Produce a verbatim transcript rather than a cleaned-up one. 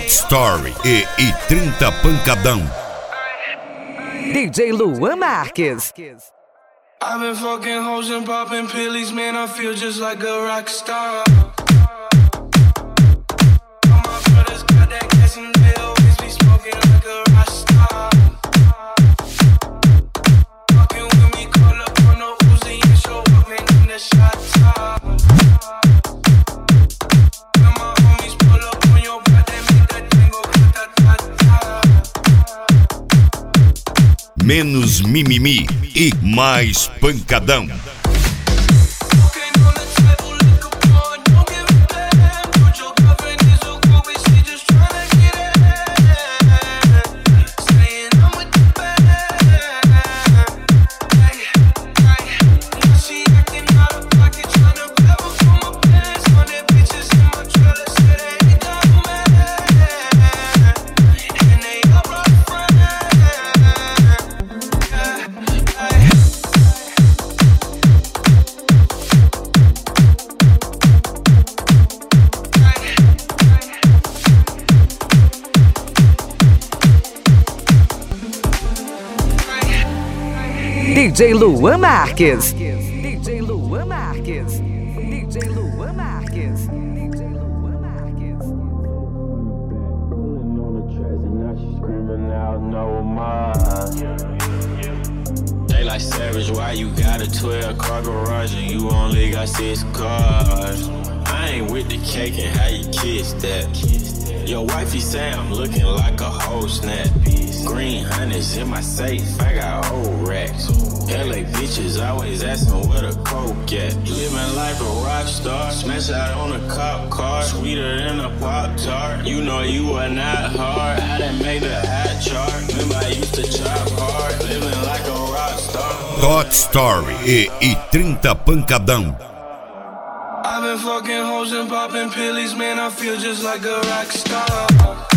Dot Story e I trinta Pancadão. D J Luan Marques. I've been fucking hoes and popping pillies, man, I feel just like a rock star. All my brothers got that gas and they always be smoking like a rock star. Fucking with me, call up on no Uzi and show up, man, in the shot top. When my homies pull up on your block, they make that thing go ta-ta-ta-ta. Menos mimimi e mais pancadão. D J Luan Marques. D J Luan Marques. D J Luan Marques. D J Luan Marques. Pulling on the tracks and now she screaming out no more. They like Savage, why you got a twelve car garage and you only got six cars? I ain't with the cake and how you kiss that. Your wifey say I'm looking like a whole snap. Green hundreds in my safe, I got old racks. L A bitches always asking where the coke at. Living like a rock star, smash out on a cop car, sweeter than a Pop-Tart. You know you are not hard, I done made the hot chart. Remember I used to chop hard, living like a rock star. Dot Story e I trinta Pancadão. I've been fucking hoes and popping pillies, man, I feel just like a rock star.